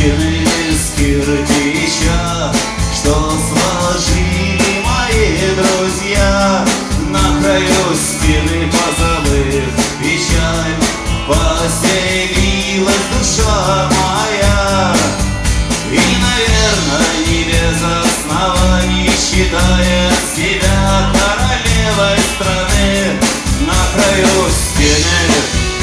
стены из кирпича, что сложили мои друзья. На краю стены, позабыв печаль, поселилась душа моя. И, наверное, не без оснований считает себя королевой страны. На краю стены,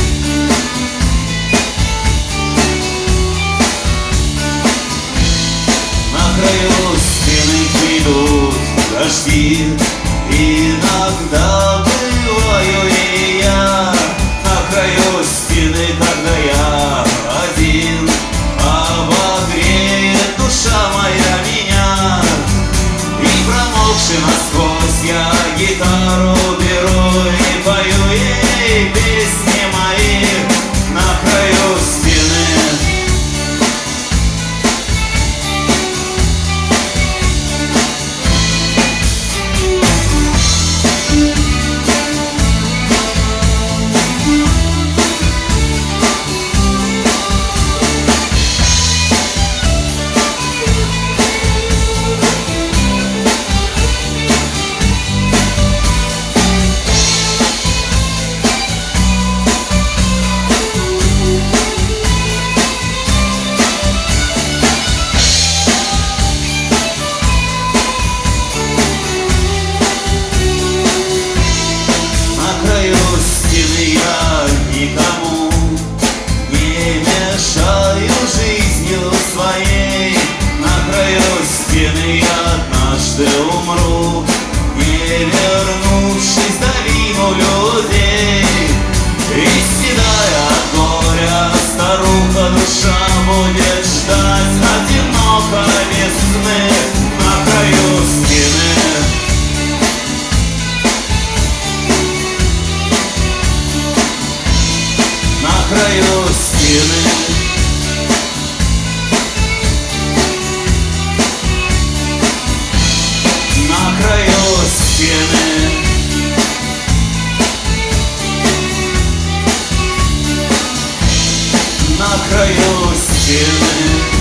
на краю стены идут дожди. Иногда бываю и я на краю стены, когда я один. Обогреет душа моя меня, и промокший насквозь я гитару беру и пою ей песни мои на краю стены. Никому не мешаю жизнью своей. На краю стены я однажды умру, не вернувшись в долину людей. И седая от горя старуха душа будет ждать одиноко весны на краю стены. На краю стены, на краю стены, на краю стены.